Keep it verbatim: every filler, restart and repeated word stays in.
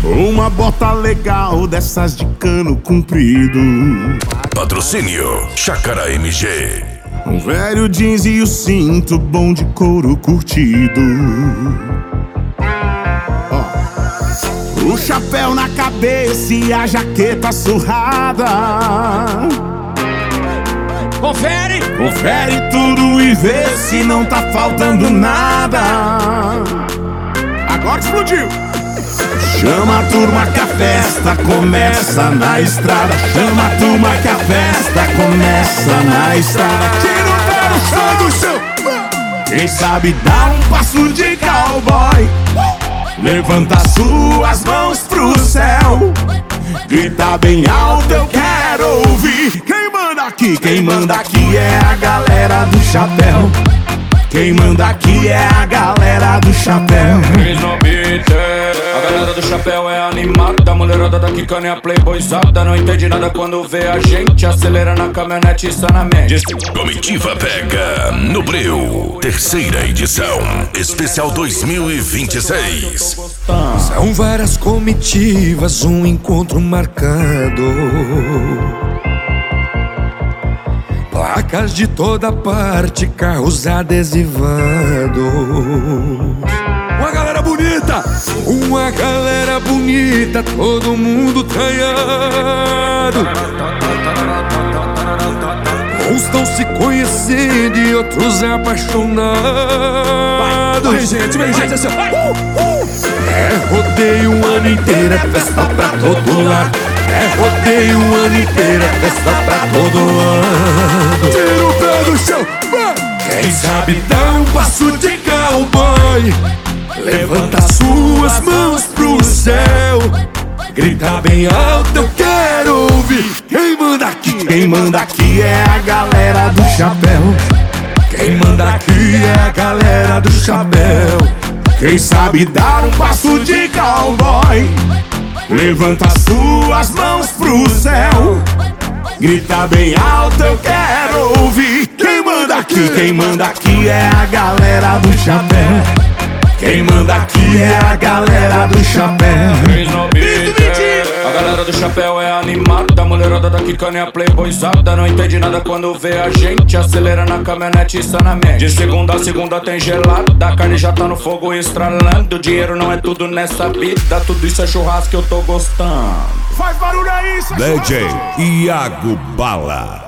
Uma bota legal dessas de cano comprido. Patrocínio Chácara M G. Um velho jeans e o cinto bom de couro curtido. Oh. O chapéu na cabeça e a jaqueta surrada. Confere! Confere tudo e vê se não tá faltando nada. Agora explodiu! Chama a turma que a festa começa na estrada. Chama a turma que a festa começa na estrada. Tira o pé no chão do chão. Quem sabe dá um passo de cowboy. Levanta suas mãos pro céu. Grita bem alto, eu quero ouvir. Quem manda aqui? Quem manda aqui é a galera do chapéu. Quem manda aqui é a galera do chapéu. A galera do chapéu é animada. A mulherada da quicana é a playboyzada. Não entende nada quando vê a gente. Acelera na caminhonete e sanamente. Comitiva pega no breu. Terceira edição especial dois mil e vinte e seis. São várias comitivas, um encontro marcado. Placas de toda parte, carros adesivados. Uma galera bonita, uma galera bonita, todo mundo traiado. Uns estão se conhecendo e outros apaixonados. Vai, gente, vem, gente, assim, vai. Uh, uh. É rodeio o ano inteiro, é festa pra todo lado. É rodeio o ano inteiro, é festa pra todo lado. Tira o pé do chão, vai. Quem sabe dá um passo de cowboy. Levanta suas mãos pro céu. Grita bem alto, eu quero ouvir. Quem manda aqui? Quem manda aqui é a galera do chapéu. Quem manda aqui é a galera do chapéu. Quem sabe dar um passo de cowboy. Levanta suas mãos pro céu. Grita bem alto, eu quero ouvir. Quem manda aqui? Quem manda aqui é a galera do chapéu. Quem manda aqui é a galera do chapéu. A galera do chapéu é animada. A mulherada da quicana é a playboyzada. Não entende nada quando vê a gente. Acelera na caminhonete e sanamente. De segunda a segunda tem gelada. A carne já tá no fogo estralando. Dinheiro não é tudo nessa vida. Tudo isso é churrasco que eu tô gostando. Faz barulho aí, isso é D J Iago Bala.